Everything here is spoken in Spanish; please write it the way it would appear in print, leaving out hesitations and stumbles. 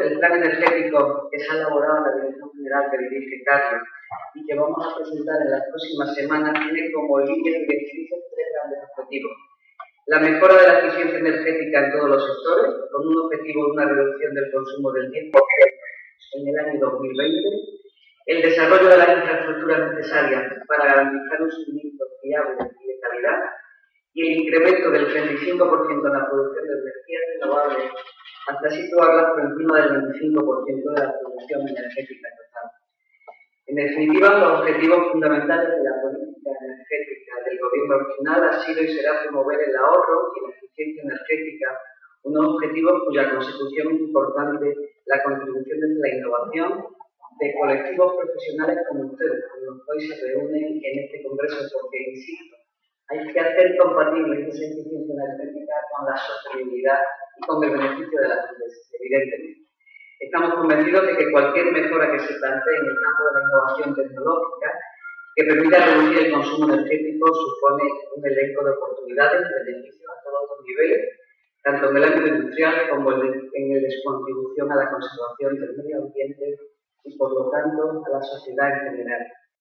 El plan energético que se ha elaborado en la Dirección General que dirige Carlos y que vamos a presentar en las próximas semanas tiene como línea directrices tres grandes objetivos. La mejora de la eficiencia energética en todos los sectores, con un objetivo de una reducción del consumo del 10% en el año 2020. El desarrollo de las infraestructuras necesarias para garantizar un suministro fiable y de calidad. Y el incremento del 35% en la producción de energías renovables hasta situarlas por encima del 25% de la producción energética total. En definitiva, los objetivos fundamentales de la política energética del gobierno regional ha sido y será promover el ahorro y la eficiencia energética, unos objetivos cuya consecución es importante la contribución desde la innovación de colectivos profesionales como ustedes, con los que hoy se reúnen en este congreso, porque, insisto, hay que hacer compatible esa eficiencia energética con la sostenibilidad y con el beneficio de las empresas, evidentemente. Estamos convencidos de que cualquier mejora que se plantee en el campo de la innovación tecnológica que permita reducir el consumo energético supone un elenco de oportunidades y beneficios a todos los niveles, tanto en el ámbito industrial como en el de su contribución a la conservación del medio ambiente y, por lo tanto, a la sociedad en general.